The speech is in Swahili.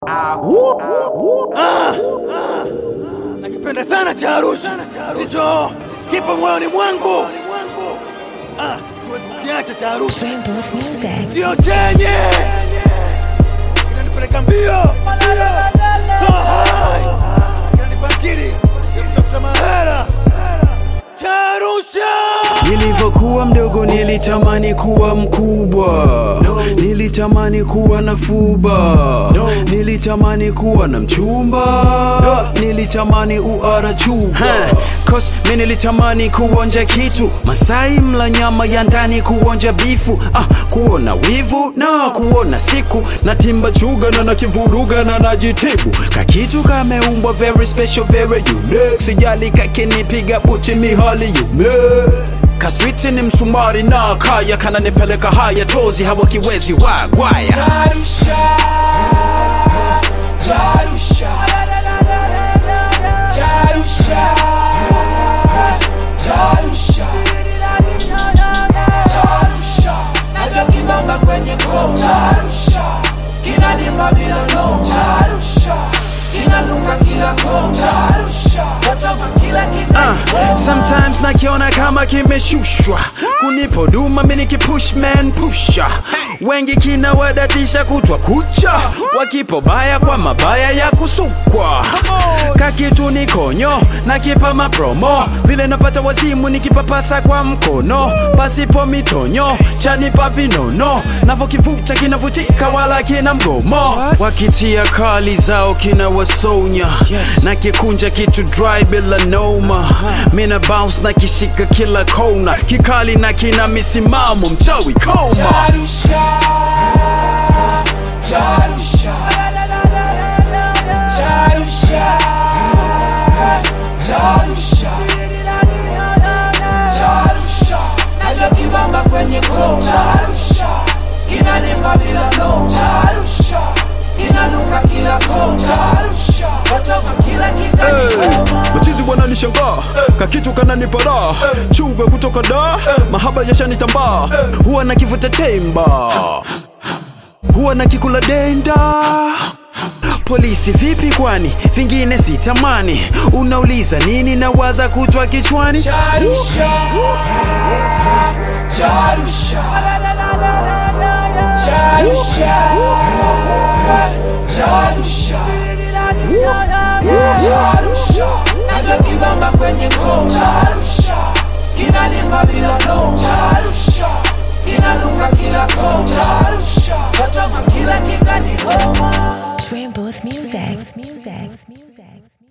Nakipenda sana cha Arusha. Ndicho kipo moyoni mwangu. Siwezi kukiacha cha Arusha. Ndio chenye kinanipeleka mbio. So high. Kinanibakiri. Kitafuta mahera. Cha Arusha. Nilivyokuwa mdogo nilitamani kuwa mkubwa. Nilitamani kuwa na fuba. Nilitamani kuwa na mchumba. Nilitamani uara chuba. Cause mimi nilitamani kuonja kitu. Masai mla nyama ya ndani kuonja bifu. Kuona wivu na kuona siku. Na timba chuga na nakivuruga na najitibu. Kakitu kameumbwa very special, very unique. Sijali kakinipiga puti mihali unique. Kaswiti ni msumari na kaya. Kana nipeleka haya tozi hawakiwezi wagwaya. Jarusha, Jarusha, Jarusha, Jarusha, Jarusha. Najua kibamba kwenye koo. Jarusha, kinanipa bila no. Jarusha, kinanuka kila koo. Jarusha, katama kila kika. Sometimes nakiona kama kimeshushwa. Kunipo duma mini kipush man pusha. Wengi kina wadatisha kutwa kucha. Wakipo baya kwa mabaya ya kusukwa. Kakitu ni konyo na kipa mapromo. Vile napata wazimu nikipapasa kwa mkono. Pasipo mitonyo chanipa vinono. Navo kivuta kinavutika wala kina mgomo. Wakitia kali zao kina wasonya. Na kikunja kitu dry bila noma. Mina bounce na kishika kila kona. Kikali na kina misimamo mchawi koma. Jarusha, Jarusha, Jarusha, Jarusha, Jarusha. Najua kibamba kwenye koo. Jarusha, kinanipa bila no. Jarusha, kinanuka kila koo. Jarusha, katama kila kika. Machizi wananishangaa, kakitu kananipa raha. Chuve kutoka da, mahaba yashanitambaa. Huwa na kivuta temba, huwa na kikula denda. Polisi vipi kwani, vingine sitamani. Unauliza nini na waza kutwa kichwani. Jarusha, Jarusha, Jarusha, Jarusha, Jarusha. Najua kibamba kwenye koo. Jarusha, kinanipa bila no. Jarusha, kinanuka kila koo. Jarusha, katama kila kika ni homa. Dream Booth Music.